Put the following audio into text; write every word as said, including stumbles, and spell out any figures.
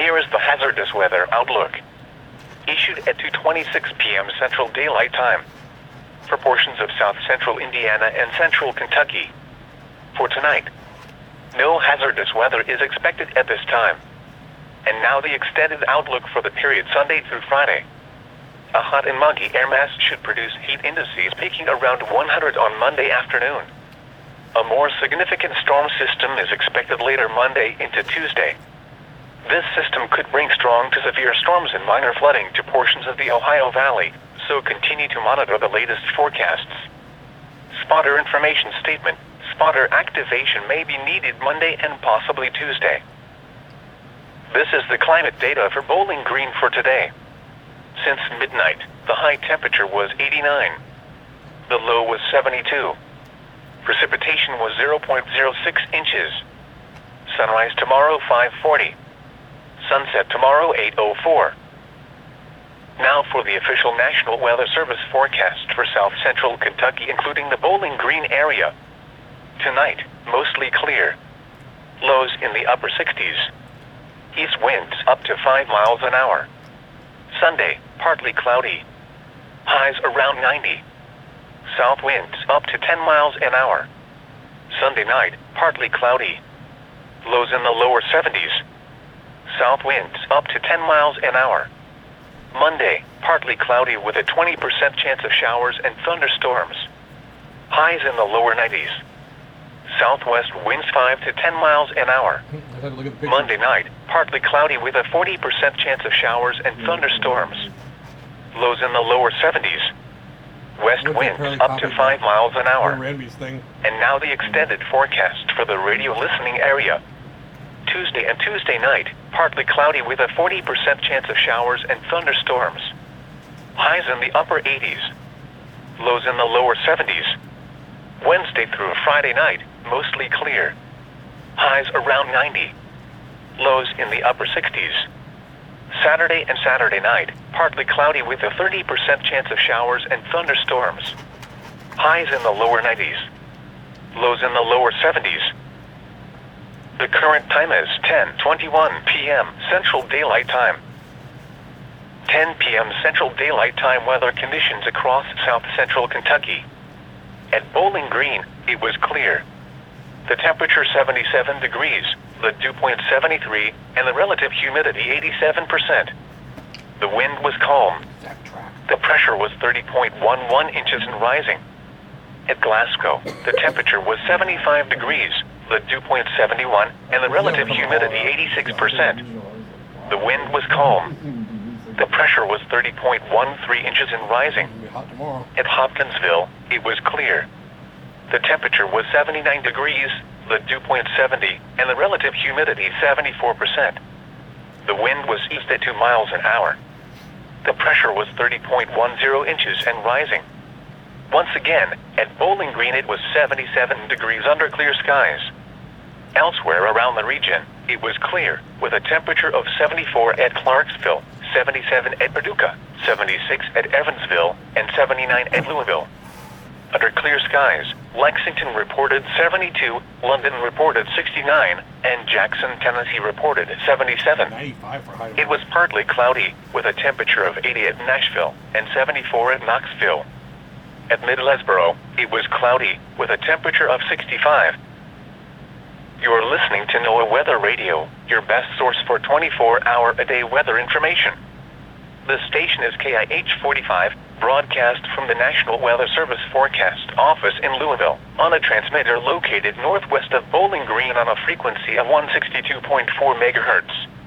Here is the hazardous weather outlook. Issued at two twenty-six p m Central Daylight Time for portions of south central Indiana and central Kentucky. For tonight, no hazardous weather is expected at this time. And now the extended outlook for the period Sunday through Friday. A hot and muggy air mass should produce heat indices peaking around one hundred on Monday afternoon. A more significant storm system is expected later Monday into Tuesday. This system could bring strong to severe storms and minor flooding to portions of the Ohio Valley, so continue to monitor the latest forecasts. Spotter information statement. Spotter activation may be needed Monday and possibly Tuesday. This is the climate data for Bowling Green for today. Since midnight, the high temperature was eighty-nine. The low was seventy-two. Precipitation was zero point zero six inches. Sunrise tomorrow five forty. Sunset tomorrow eight oh four. Now for the official National Weather Service forecast for south central Kentucky, including the Bowling Green area. Tonight, mostly clear. Lows in the upper sixties. East winds up to five miles an hour. Sunday, partly cloudy. Highs around ninety. South winds up to ten miles an hour. Sunday night, partly cloudy. Lows in the lower seventies. South winds up to ten miles an hour. Monday, partly cloudy with a twenty percent chance of showers and thunderstorms. Highs in the lower nineties. Southwest winds five to ten miles an hour. Monday night, partly cloudy with a forty percent chance of showers and thunderstorms. Lows in the lower seventies. West winds up to five miles an hour. And now the extended forecast for the radio listening area. Tuesday and Tuesday night, partly cloudy with a forty percent chance of showers and thunderstorms. Highs in the upper eighties. Lows in the lower seventies. Wednesday through Friday night, mostly clear. Highs around ninety. Lows in the upper sixties. Saturday and Saturday night, partly cloudy with a thirty percent chance of showers and thunderstorms. Highs in the lower nineties. Lows in the lower seventies. The current time is ten twenty-one p m Central Daylight Time. ten p m Central Daylight Time weather conditions across south central Kentucky. At Bowling Green, it was clear. The temperature seventy-seven degrees, the dew point seventy-three, and the relative humidity eighty-seven percent. The wind was calm. The pressure was thirty point one one inches and rising. At Glasgow, the temperature was seventy-five degrees, the dew point seventy-one, and the relative humidity eighty-six percent. The wind was calm. The pressure was thirty point one three inches and rising. At Hopkinsville, it was clear. The temperature was seventy-nine degrees, the dew point seventy, and the relative humidity seventy-four percent. The wind was east at two miles an hour. The pressure was thirty point one zero inches and rising. Once again, at Bowling Green it was seventy-seven degrees under clear skies. Elsewhere around the region, it was clear, with a temperature of seventy-four at Clarksville, seventy-seven at Paducah, seventy-six at Evansville, and seventy-nine at Louisville. Under clear skies, Lexington reported seventy-two, London reported sixty-nine, and Jackson, Tennessee reported seventy-seven. It was partly cloudy, with a temperature of eighty at Nashville, and seventy-four at Knoxville. At Mid-Lesboro, it was cloudy, with a temperature of sixty-five. You're listening to NOAA Weather Radio, your best source for twenty-four hour a day weather information. The station is K I H forty-five, broadcast from the National Weather Service Forecast Office in Louisville, on a transmitter located northwest of Bowling Green on a frequency of one sixty-two point four megahertz.